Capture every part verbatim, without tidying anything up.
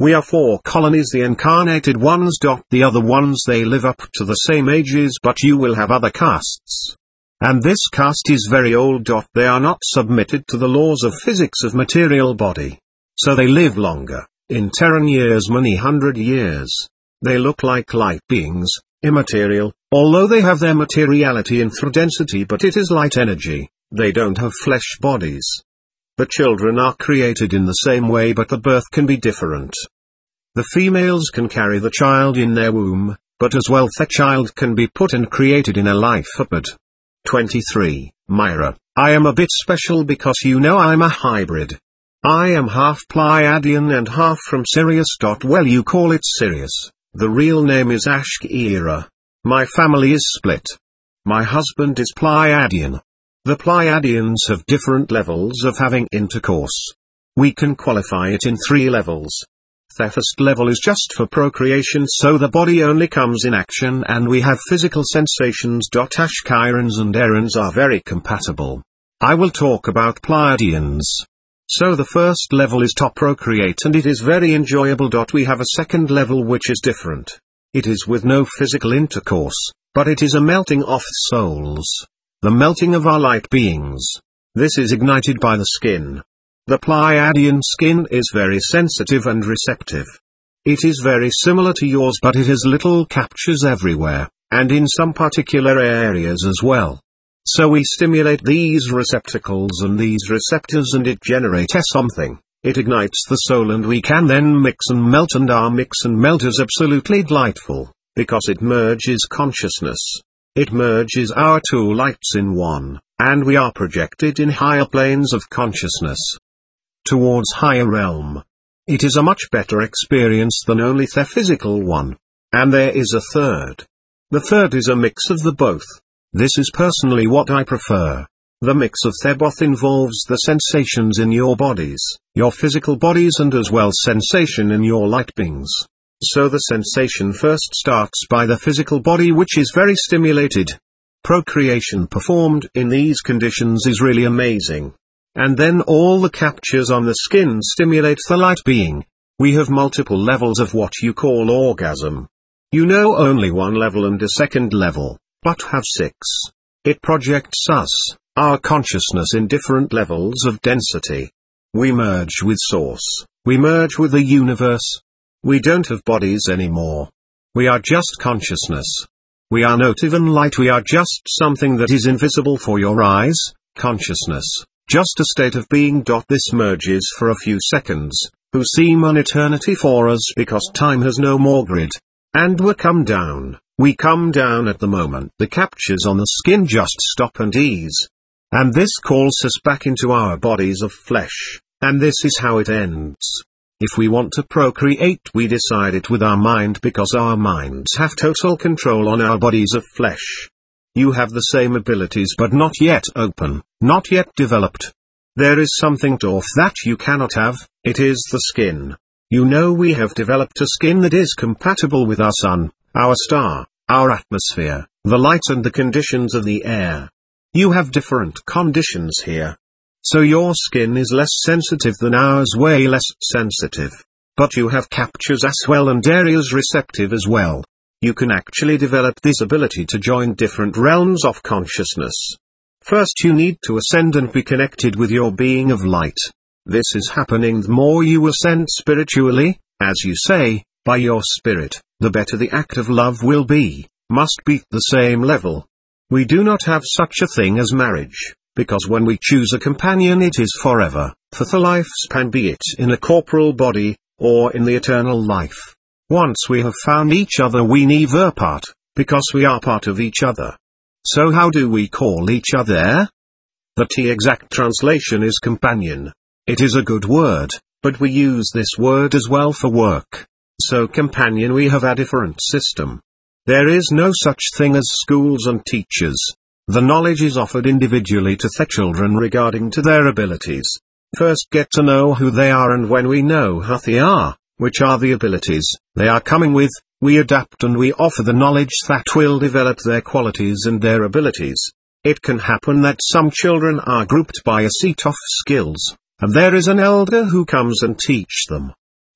We are four colonies, the incarnated ones. The other ones, they live up to the same ages, but you will have other castes. And this caste is very old. They are not submitted to the laws of physics of material body. So they live longer, in Terran years, many hundred years. They look like light beings, immaterial, although they have their materiality in through density, but it is light energy. They don't have flesh bodies. The children are created in the same way, but the birth can be different. The females can carry the child in their womb, but as well the child can be put and created in a life apod. twenty-three. Myra, I am a bit special because you know I'm a hybrid. I am half Pleiadian and half from Sirius. Well, you call it Sirius. The real name is Ashkira. My family is split. My husband is Pleiadian. The Pleiadians have different levels of having intercourse. We can qualify it in three levels. The first level is just for procreation, so the body only comes in action and we have physical sensations. Ashkirans and Erans are very compatible. I will talk about Pleiadians. So the first level is to procreate and it is very enjoyable. We have a second level which is different. It is with no physical intercourse, but it is a melting of souls. The melting of our light beings. This is ignited by the skin. The Pleiadian skin is very sensitive and receptive. It is very similar to yours, but it has little captures everywhere, and in some particular areas as well. So we stimulate these receptacles and these receptors and it generates something. It ignites the soul and we can then mix and melt, and our mix and melt is absolutely delightful, because it merges consciousness. It merges our two lights in one, and we are projected in higher planes of consciousness. Towards higher realm. It is a much better experience than only the physical one. And there is a third. The third is a mix of the both. This is personally what I prefer. The mix of the both involves the sensations in your bodies, your physical bodies, and as well sensation in your light beings. So the sensation first starts by the physical body, which is very stimulated. Procreation performed in these conditions is really amazing. And then all the captures on the skin stimulate the light being. We have multiple levels of what you call orgasm. You know only one level and a second level, but have six. It projects us, our consciousness, in different levels of density. We merge with Source. We merge with the universe. We don't have bodies anymore. We are just consciousness. We are not even light. We are just something that is invisible for your eyes, consciousness. Just a state of being. This merges for a few seconds, who seem an eternity for us because time has no more grid. And we come down, we come down at the moment the captures on the skin just stop and ease. And this calls us back into our bodies of flesh, and this is how it ends. If we want to procreate, we decide it with our mind because our minds have total control on our bodies of flesh. You have the same abilities but not yet open, not yet developed. There is something to that you cannot have, it is the skin. You know we have developed a skin that is compatible with our sun, our star, our atmosphere, the light and the conditions of the air. You have different conditions here. So your skin is less sensitive than ours, way less sensitive. But you have captures as well and areas receptive as well. You can actually develop this ability to join different realms of consciousness. First you need to ascend and be connected with your being of light. This is happening the more you ascend spiritually, as you say, by your spirit, the better the act of love will be, must be the same level. We do not have such a thing as marriage, because when we choose a companion it is forever, for the lifespan, be it in a corporal body, or in the eternal life. Once we have found each other we never part, because we are part of each other. So how do we call each other? The T exact translation is companion. It is a good word, but we use this word as well for work. So companion, we have a different system. There is no such thing as schools and teachers. The knowledge is offered individually to the children regarding to their abilities. First get to know who they are, and when we know who they are, which are the abilities they are coming with, we adapt and we offer the knowledge that will develop their qualities and their abilities. It can happen that some children are grouped by a set of skills, and there is an elder who comes and teach them.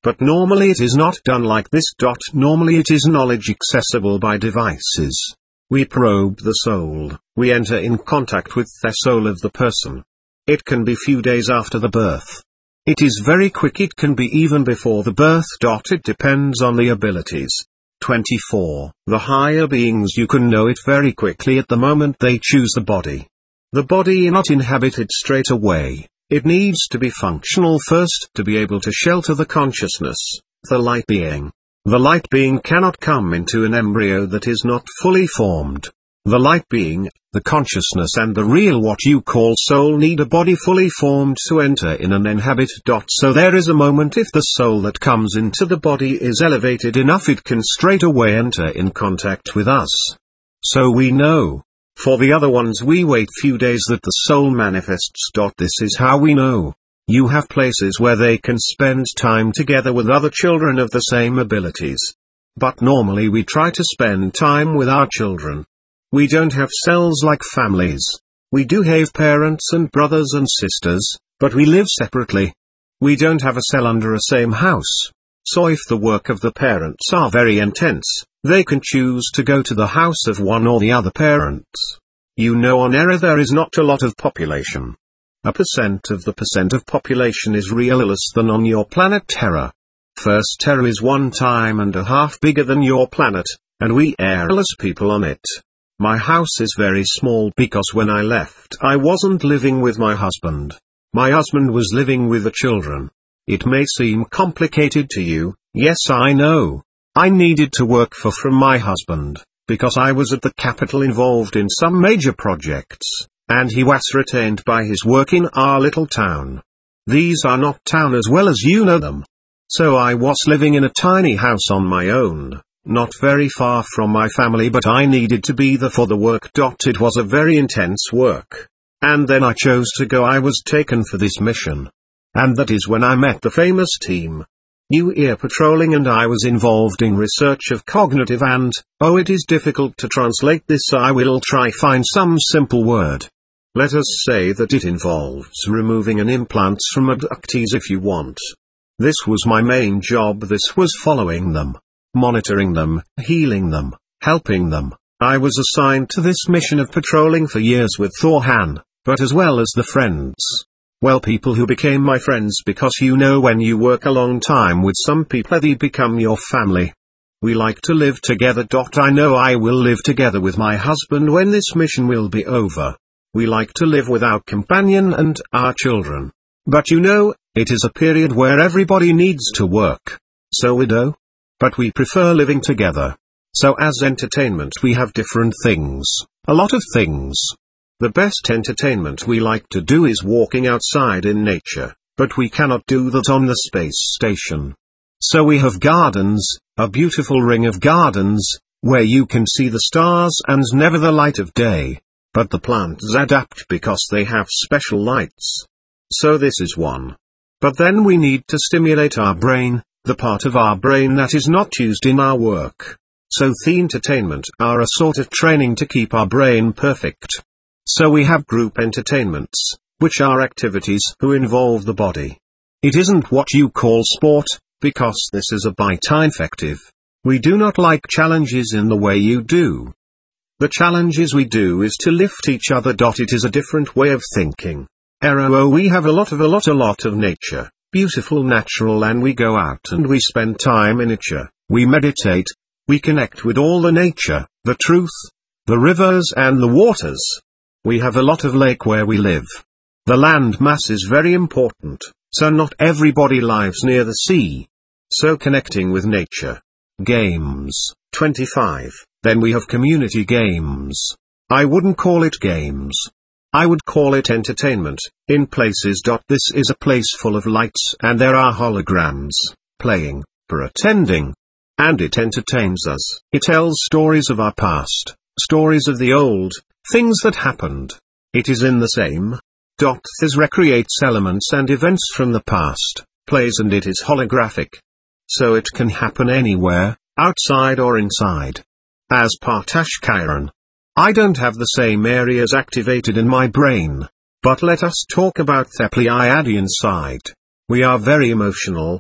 But normally it is not done like this. Normally it is knowledge accessible by devices. We probe the soul, we enter in contact with the soul of the person. It can be few days after the birth. It is very quick, it can be even before the birth. It depends on the abilities. twenty-four. The higher beings, you can know it very quickly at the moment they choose the body. The body is not inhabited straight away. It needs to be functional first to be able to shelter the consciousness, the light being. The light being cannot come into an embryo that is not fully formed. The light being, the consciousness and the real what you call soul need a body fully formed to enter in and inhabit. So there is a moment if the soul that comes into the body is elevated enough, it can straight away enter in contact with us. So we know. For the other ones we wait few days that the soul manifests. This is how we know. You have places where they can spend time together with other children of the same abilities. But normally we try to spend time with our children. We don't have cells like families. We do have parents and brothers and sisters, but we live separately. We don't have a cell under a same house. So if the work of the parents are very intense, they can choose to go to the house of one or the other parents. You know, on Error there is not a lot of population. A percent of the percent of population is real less than on your planet Terra. First Terra is one time and a half bigger than your planet, and we airless people on it. My house is very small because when I left I wasn't living with my husband. My husband was living with the children. It may seem complicated to you, yes I know. I needed to work for from my husband, because I was at the capital involved in some major projects, and he was retained by his work in our little town. These are not town as well as you know them. So I was living in a tiny house on my own, not very far from my family, but I needed to be there for the work. It was a very intense work. And then I chose to go. I was taken for this mission. And that is when I met the famous team. New Ear Patrolling, and I was involved in research of cognitive and, oh it is difficult to translate this, so I will try find some simple word. Let us say that it involves removing an implants from abductees if you want. This was my main job. This was following them, monitoring them, healing them, helping them. I was assigned to this mission of patrolling for years with Thorhan, but as well as the friends. Well, people who became my friends, because you know when you work a long time with some people they become your family. We like to live together. I know I will live together with my husband when this mission will be over. We like to live with our companion and our children. But you know, it is a period where everybody needs to work. So we do. But we prefer living together. So as entertainment we have different things, a lot of things. The best entertainment we like to do is walking outside in nature, but we cannot do that on the space station. So we have gardens, a beautiful ring of gardens, where you can see the stars and never the light of day. But the plants adapt because they have special lights. So this is one. But then we need to stimulate our brain, the part of our brain that is not used in our work. So the entertainment are a sort of training to keep our brain perfect. So we have group entertainments, which are activities who involve the body. It isn't what you call sport, because this is a bit ineffective. We do not like challenges in the way you do. The challenges we do is to lift each other. It is a different way of thinking. Error, oh we have a lot of a lot a lot of nature, beautiful natural, and we go out and we spend time in nature, we meditate, we connect with all the nature, the truth, the rivers and the waters. We have a lot of lake where we live. The land mass is very important, so not everybody lives near the sea. So connecting with nature. Games. twenty-five. Then we have community games. I wouldn't call it games. I would call it entertainment, in places. This is a place full of lights and there are holograms, playing, pretending. And it entertains us. It tells stories of our past, stories of the old, things that happened. It is in the same. This recreates elements and events from the past, plays, and it is holographic. So it can happen anywhere, outside or inside. As Partash Chiron. I don't have the same areas activated in my brain. But let us talk about the Pleiadian side. We are very emotional.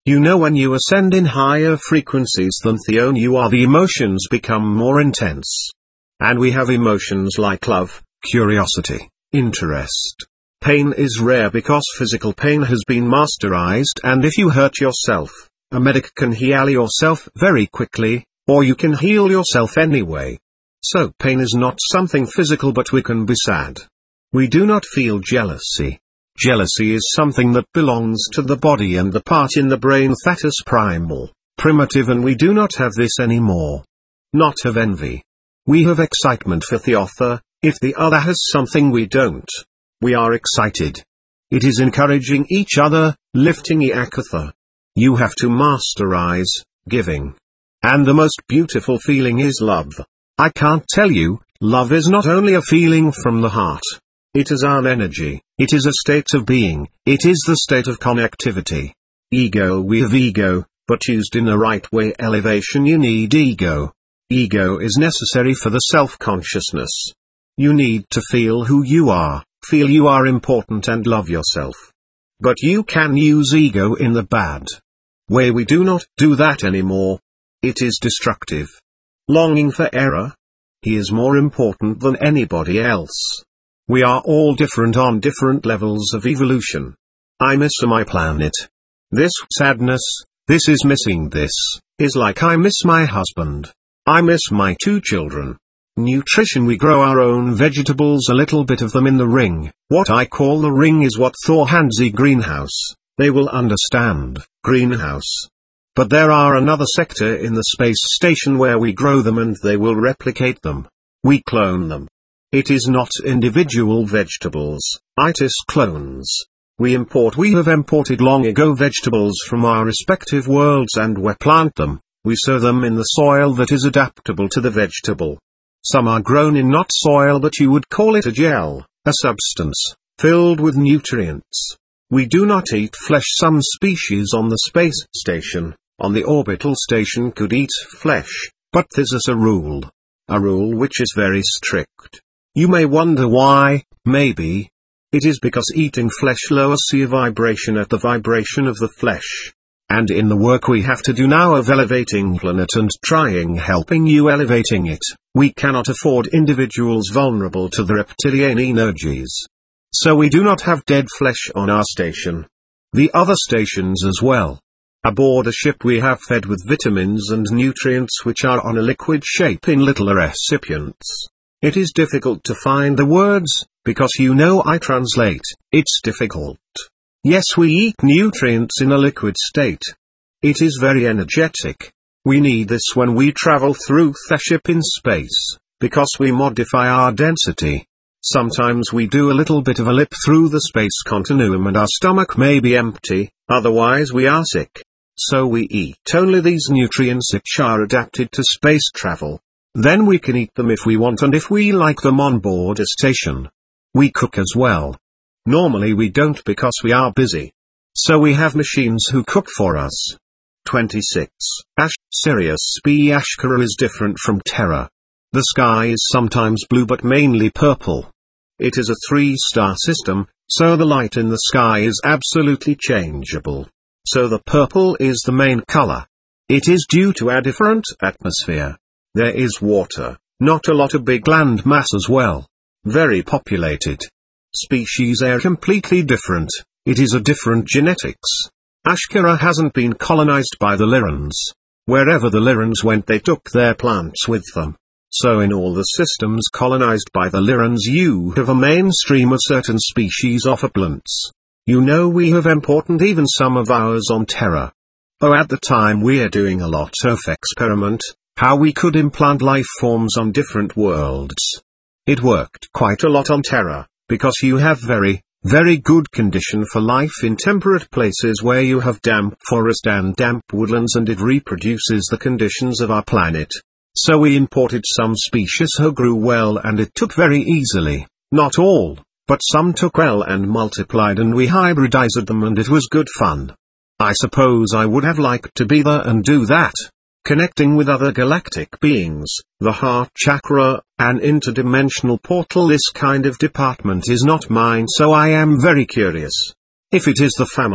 You know, when you ascend in higher frequencies than theon, you are the emotions become more intense. And we have emotions like love, curiosity, interest. Pain is rare because physical pain has been masterized, and if you hurt yourself, a medic can heal yourself very quickly, or you can heal yourself anyway. So pain is not something physical, but we can be sad. We do not feel jealousy. Jealousy is something that belongs to the body and the part in the brain that is primal, primitive, and we do not have this anymore. Not have envy. We have excitement for the other, if the other has something we don't. We are excited. It is encouraging each other, lifting Iakatha. You have to masterize giving. And the most beautiful feeling is love. I can't tell you, love is not only a feeling from the heart. It is our energy, it is a state of being, it is the state of connectivity. Ego, we have ego, but used in the right way. Elevation, you need ego. Ego is necessary for the self-consciousness. You need to feel who you are, feel you are important and love yourself. But you can use ego in the bad way. We do not do that anymore. It is destructive. Longing for error. He is more important than anybody else. We are all different on different levels of evolution. I miss my planet. This sadness, this is missing this, is like I miss my husband. I miss my two children. Nutrition, we grow our own vegetables, a little bit of them in the ring. What I call the ring is what Thor Hansi greenhouse. They will understand, greenhouse. But there are another sector in the space station where we grow them and they will replicate them. We clone them. It is not individual vegetables, it is clones. We import, we have imported long ago vegetables from our respective worlds and we plant them, we sow them in the soil that is adaptable to the vegetable. Some are grown in not soil, but you would call it a gel, a substance, filled with nutrients. We do not eat flesh. Some species on the space station, on the orbital station, could eat flesh, but this is a rule. A rule which is very strict. You may wonder why. Maybe it is because eating flesh lowers your vibration at the vibration of the flesh. And in the work we have to do now of elevating planet and trying helping you elevating it, we cannot afford individuals vulnerable to the reptilian energies. So we do not have dead flesh on our station. The other stations as well. Aboard a ship we have fed with vitamins and nutrients which are on a liquid shape in little recipients. It is difficult to find the words, because you know I translate, it's difficult. Yes, we eat nutrients in a liquid state. It is very energetic. We need this when we travel through the ship in space, because we modify our density. Sometimes we do a little bit of a lip through the space continuum and our stomach may be empty, otherwise we are sick. So we eat only these nutrients which are adapted to space travel. Then we can eat them if we want and if we like them on board a station. We cook as well. Normally we don't because we are busy. So we have machines who cook for us. twenty-six. Ash, Sirius B. Ashkara is different from Terra. The sky is sometimes blue but mainly purple. It is a three-star system, so the light in the sky is absolutely changeable. So the purple is the main color. It is due to a different atmosphere. There is water, not a lot of big land mass as well. Very populated. Species are completely different, it is a different genetics. Ashkara hasn't been colonized by the Lyrans. Wherever the Lyrans went they took their plants with them. So in all the systems colonized by the Lyrans you have a mainstream of certain species of plants. You know we have important even some of ours on Terra. Oh, at the time we're doing a lot of experiment, how we could implant life forms on different worlds. It worked quite a lot on Terra, because you have very, very good condition for life in temperate places where you have damp forest and damp woodlands, and it reproduces the conditions of our planet. So we imported some species who grew well and it took very easily, not all, but some took well and multiplied and we hybridized them and it was good fun. I suppose I would have liked to be there and do that. Connecting with other galactic beings, the heart chakra, an interdimensional portal. This kind of department is not mine, so I am very curious. If it is the family,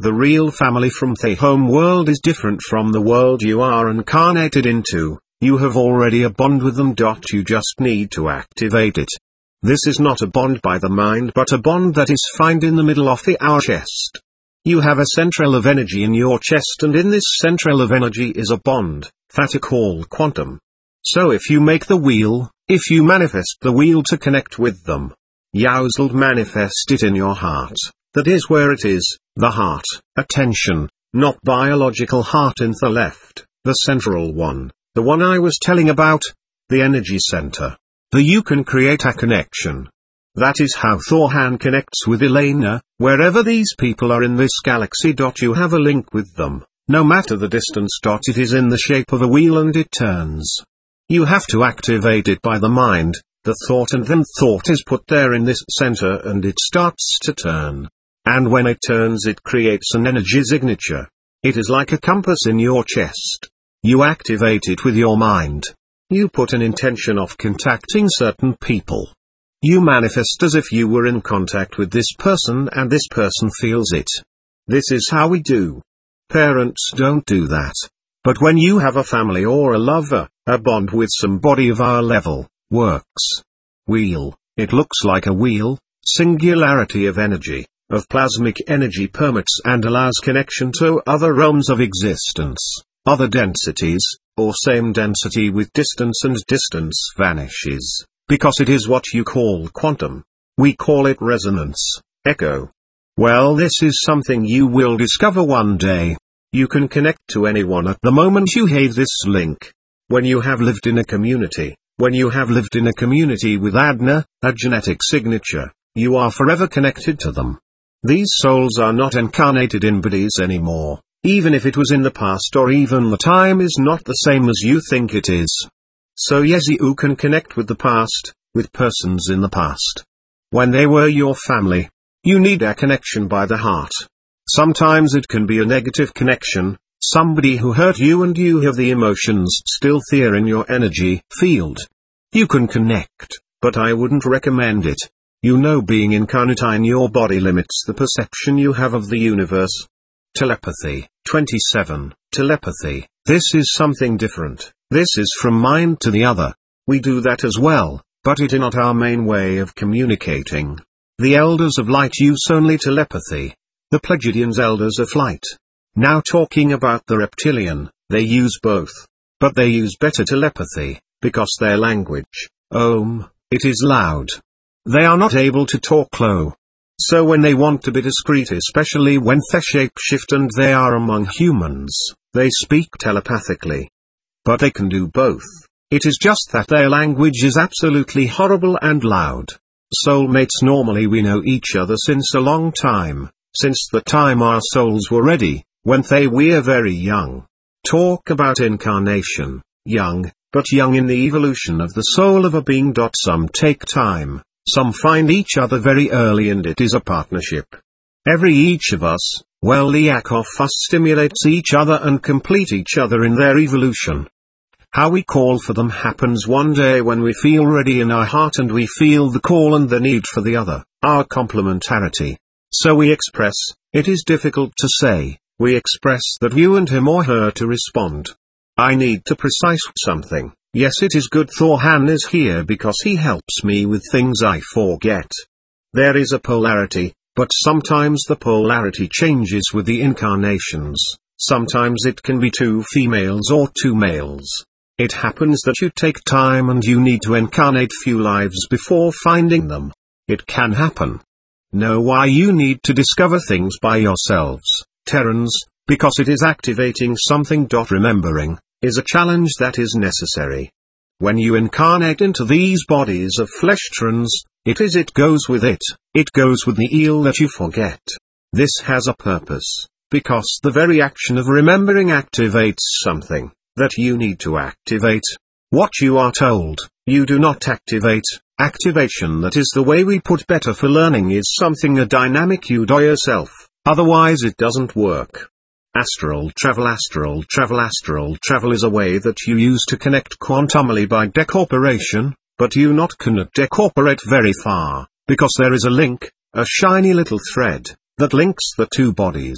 The real family from the home world is different from the world you are incarnated into. You have already a bond with them. You just need to activate it. This is not a bond by the mind but a bond that is found in the middle of the our chest. You have a central of energy in your chest, and in this central of energy is a bond, that you call quantum. So if you make the wheel, if you manifest the wheel to connect with them, you'll manifest it in your heart. That is where it is, the heart, attention, not biological heart in the left, the central one, the one I was telling about, the energy center. The you can create a connection. That is how Thorhan connects with Elena. Wherever these people are in this galaxy. You have a link with them, no matter the distance. It is in the shape of a wheel and it turns. You have to activate it by the mind, the thought, and then thought is put there in this center and it starts to turn. And when it turns it creates an energy signature. It is like a compass in your chest. You activate it with your mind. You put an intention of contacting certain people. You manifest as if you were in contact with this person and this person feels it. This is how we do. Parents don't do that. But when you have a family or a lover, a bond with somebody of our level, works. Wheel, it looks like a wheel, singularity of energy, of plasmic energy permits and allows connection to other realms of existence, other densities, or same density with distance, and distance vanishes. Because it is what you call quantum. We call it resonance, echo. Well, this is something you will discover one day. You can connect to anyone at the moment you have this link. When you have lived in a community, when you have lived in a community with Adna, a genetic signature, you are forever connected to them. These souls are not incarnated in bodies anymore, even if it was in the past or even the time is not the same as you think it is. So yes, you can connect with the past, with persons in the past. When they were your family. You need a connection by the heart. Sometimes it can be a negative connection, somebody who hurt you and you have the emotions still there in your energy field. You can connect, but I wouldn't recommend it. You know, being incarnate in your body limits the perception you have of the universe. Telepathy. twenty-seven. Telepathy. This is something different. This is from mind to the other. We do that as well, but it is not our main way of communicating. The elders of light use only telepathy. The Pleiadians elders of light. Now talking about the reptilian, they use both. But they use better telepathy, because their language, Om, it is loud. They are not able to talk low. So when they want to be discreet, especially when they shape-shift and they are among humans, they speak telepathically. But they can do both. It is just that their language is absolutely horrible and loud. Soulmates, normally we know each other since a long time, since the time our souls were ready, when they were very young. Talk about incarnation, young, but young in the evolution of the soul of a being. Some take time, some find each other very early, and it is a partnership. Every each of us, well, the yak of us stimulates each other and complete each other in their evolution. How we call for them happens one day when we feel ready in our heart and we feel the call and the need for the other, our complementarity. So we express, it is difficult to say, we express that you and him or her to respond. I need to precise something. Yes, it is good Thorhan is here because he helps me with things I forget. There is a polarity, but sometimes the polarity changes with the incarnations. Sometimes it can be two females or two males. It happens that you take time and you need to incarnate few lives before finding them. It can happen. Know why you need to discover things by yourselves, Terrans, because it is activating something. Remembering is a challenge that is necessary. When you incarnate into these bodies of flesh, Terrans, it is it goes with it, it goes with the eel that you forget. This has a purpose, because the very action of remembering activates something that you need to activate. What you are told, you do not activate. Activation, that is the way we put better for learning, is something a dynamic you do yourself, otherwise it doesn't work. Astral travel. Astral travel. Astral travel is a way that you use to connect quantumly by decorporation, but you not cannot decorporate very far, because there is a link, a shiny little thread, that links the two bodies.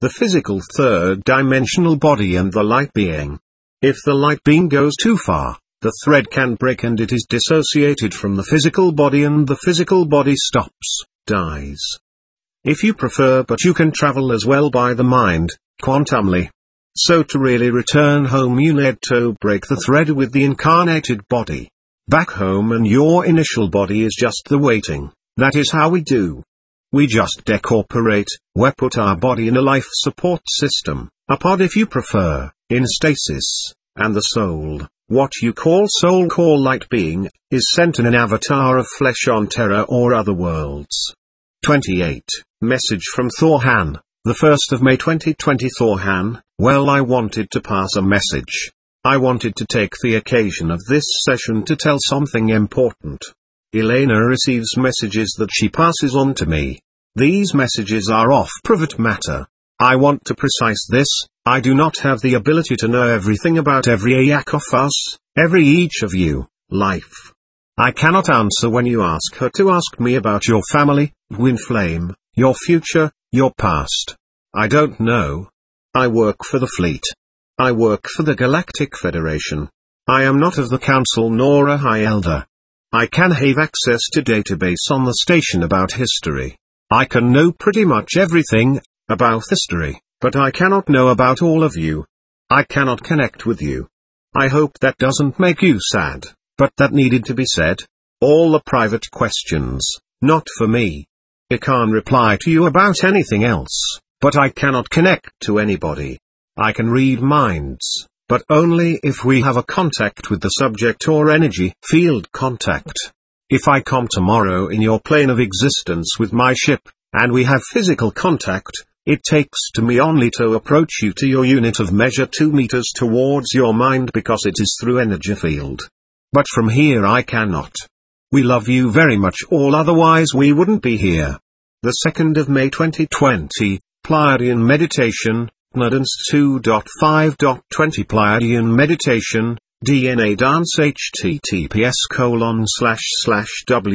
the physical third-dimensional body and the light being. If the light being goes too far, the thread can break and it is dissociated from the physical body and the physical body stops, dies. If you prefer, but you can travel as well by the mind, quantumly. So to really return home you need to break the thread with the incarnated body. Back home, and your initial body is just the waiting. That is how we do. We just decorporate, we put our body in a life support system, a pod if you prefer, in stasis, and the soul, what you call soul call light being, is sent in an avatar of flesh on Terra or other worlds. twenty-eight, message from Thorhan, the first of May twenty twenty. Thorhan, well, I wanted to pass a message. I wanted to take the occasion of this session to tell something important. Elena receives messages that she passes on to me. These messages are off private matter. I want to precise this, I do not have the ability to know everything about every Ayak of us, every each of you, life. I cannot answer when you ask her to ask me about your family, Gwynflame, your future, your past. I don't know. I work for the fleet. I work for the Galactic Federation. I am not of the Council nor a High Elder. I can have access to database on the station about history. I can know pretty much everything about history, but I cannot know about all of you. I cannot connect with you. I hope that doesn't make you sad, but that needed to be said. All the private questions, not for me. I can't reply to you about anything else, but I cannot connect to anybody. I can read minds, but only if we have a contact with the subject or energy field contact. If I come tomorrow in your plane of existence with my ship, and we have physical contact, it takes to me only to approach you to your unit of measure two meters towards your mind because it is through energy field. But from here I cannot. We love you very much, all otherwise we wouldn't be here. The second of May twenty twenty, Pleiadian Meditation, Nudance two point five point twenty Pleiadian Meditation, D N A Dance https colon slash slash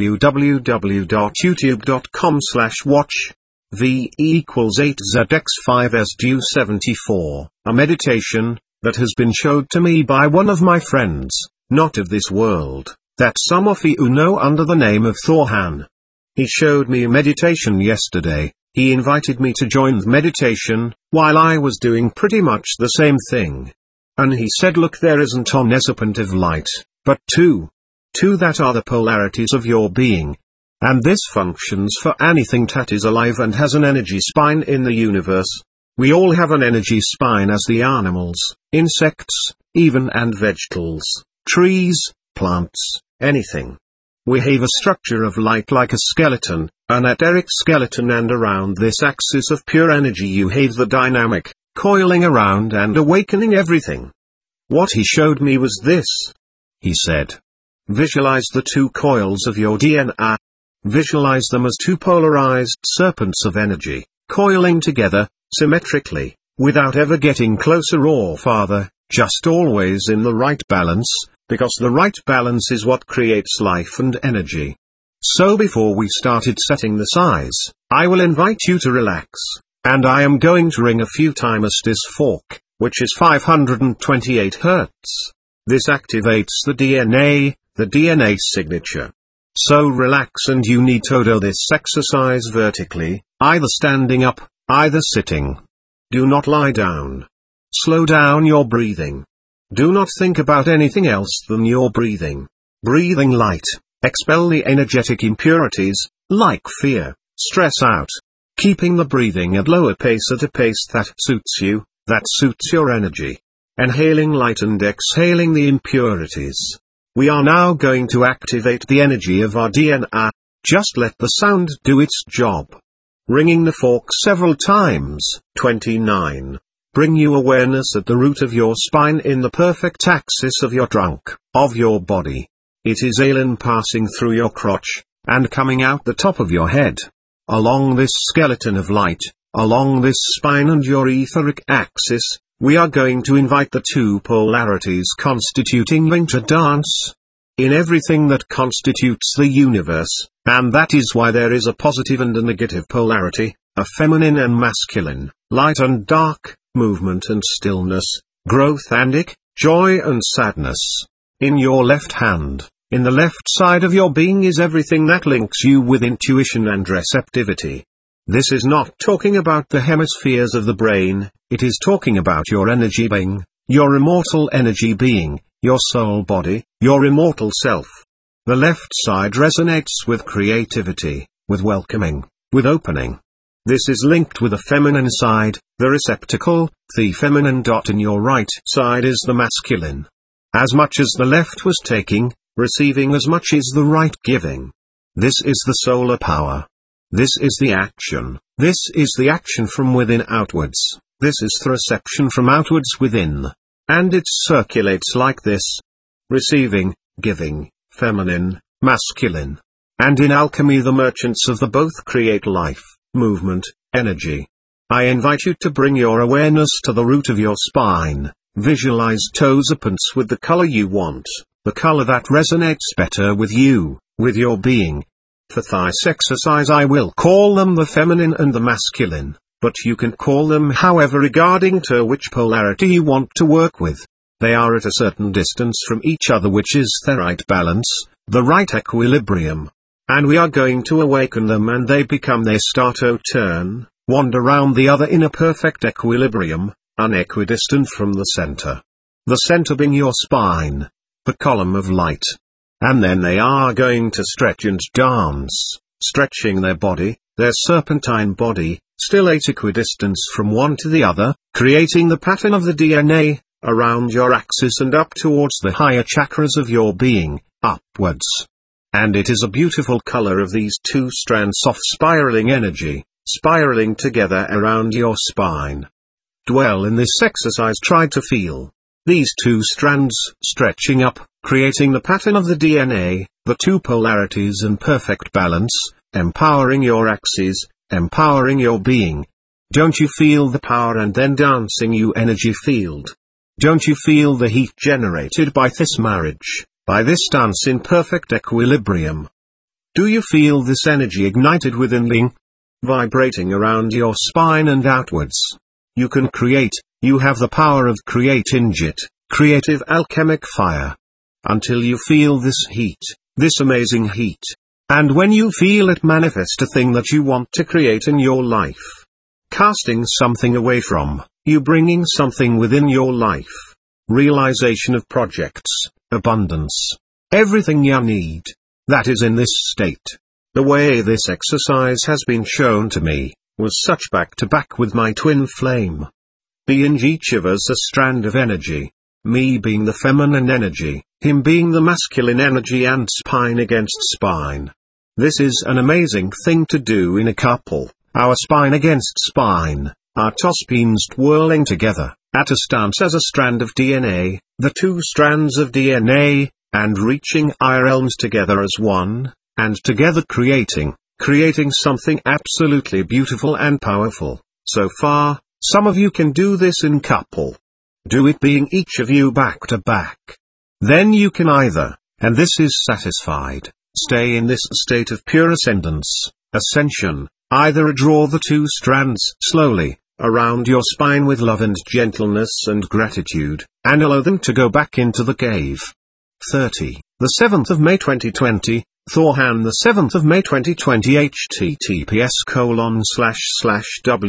www.youtube.com slash watch V equals eight Z X five S D U seventy-four, a meditation that has been showed to me by one of my friends, not of this world, that some of you know under the name of Thorhan. He showed me a meditation yesterday. He invited me to join the meditation, while I was doing pretty much the same thing. And he said, look, there isn't one recipient of light, but two. Two that are the polarities of your being. And this functions for anything that is alive and has an energy spine in the universe. We all have an energy spine as the animals, insects, even and vegetables, trees, plants, anything. We have a structure of light like a skeleton, an etheric skeleton, and around this axis of pure energy you have the dynamic, coiling around and awakening everything. What he showed me was this. He said, visualize the two coils of your D N A. Visualize them as two polarized serpents of energy, coiling together, symmetrically, without ever getting closer or farther, just always in the right balance, because the right balance is what creates life and energy. So before we started setting the size, I will invite you to relax, and I am going to ring a few times this fork, which is five hundred twenty-eight hertz. This activates the D N A, the D N A signature. So relax, and you need to do this exercise vertically, either standing up, either sitting. Do not lie down. Slow down your breathing. Do not think about anything else than your breathing. Breathing light, expel the energetic impurities, like fear, stress out. Keeping the breathing at lower pace, at a pace that suits you, that suits your energy. Inhaling light and exhaling the impurities. We are now going to activate the energy of our D N A. Just let the sound do its job. Ringing the fork several times. twenty-nine. Bring you awareness at the root of your spine in the perfect axis of your trunk, of your body. It is alien passing through your crotch, and coming out the top of your head. Along this skeleton of light, along this spine and your etheric axis, we are going to invite the two polarities constituting Winter Dance. In everything that constitutes the universe, and that is why there is a positive and a negative polarity, a feminine and masculine, light and dark, movement and stillness, growth and ick, joy and sadness. In your left hand, in the left side of your being is everything that links you with intuition and receptivity. This is not talking about the hemispheres of the brain, it is talking about your energy being, your immortal energy being, your soul body, your immortal self. The left side resonates with creativity, with welcoming, with opening. This is linked with the feminine side, the receptacle, the feminine dot in your right side is the masculine. As much as the left was taking, receiving as much is the right giving. This is the solar power. This is the action. This is the action from within outwards. This is the reception from outwards within. And it circulates like this. Receiving, giving, feminine, masculine. And in alchemy the merchants of the both create life, movement, energy. I invite you to bring your awareness to the root of your spine. Visualize toes points with the color you want, the color that resonates better with you, with your being. For this exercise I will call them the feminine and the masculine, but you can call them however regarding to which polarity you want to work with. They are at a certain distance from each other, which is the right balance, the right equilibrium. And we are going to awaken them, and they become they start to turn, wander round the other in a perfect equilibrium, unequidistant from the center. The center being your spine, the column of light. And then they are going to stretch and dance, stretching their body, their serpentine body, still at equidistance from one to the other, creating the pattern of the D N A, around your axis and up towards the higher chakras of your being, upwards. And it is a beautiful color of these two strands of spiraling energy, spiraling together around your spine. Dwell in this exercise, try to feel these two strands stretching up, creating the pattern of the D N A, the two polarities in perfect balance, empowering your axis, empowering your being. Don't you feel the power and then dancing you energy field? Don't you feel the heat generated by this marriage, by this dance in perfect equilibrium? Do you feel this energy ignited within being, vibrating around your spine and outwards? You can create, you have the power of creating it, creative alchemic fire. Until you feel this heat, this amazing heat. And when you feel it, manifest a thing that you want to create in your life. Casting something away from, you bringing something within your life. Realization of projects, abundance. Everything you need. That is in this state. The way this exercise has been shown to me, was such back to back with my twin flame. Being each of us a strand of energy. Me being the feminine energy, him being the masculine energy, and spine against spine. This is an amazing thing to do in a couple, our spine against spine, our toe spines twirling together, at a stance as a strand of D N A, the two strands of D N A, and reaching our realms together as one, and together creating, creating something absolutely beautiful and powerful. So far, some of you can do this in couple. Do it being each of you back to back. Then you can either, and this is satisfied, stay in this state of pure ascendance, ascension, either draw the two strands slowly, around your spine with love and gentleness and gratitude, and allow them to go back into the cave. thirty. The seventh of May twenty twenty, Thorhan the seventh of May twenty twenty, https colon slash slash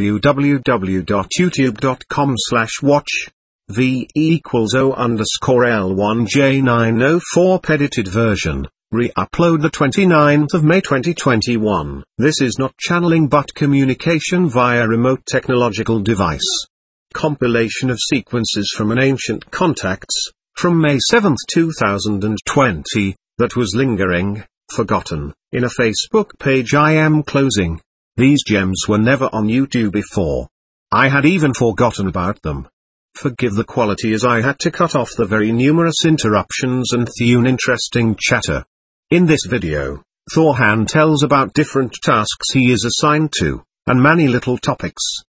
www.youtube.com slash watch. V equals O underscore L one J nine oh four edited version, re-upload the twenty-ninth of May twenty twenty-one. This is not channeling but communication via remote technological device. Compilation of sequences from an ancient contacts, from May seventh two thousand twenty, that was lingering, forgotten, in a Facebook page I am closing. These gems were never on YouTube before. I had even forgotten about them. Forgive the quality as I had to cut off the very numerous interruptions and the uninteresting chatter. In this video, Thorhan tells about different tasks he is assigned to, and many little topics,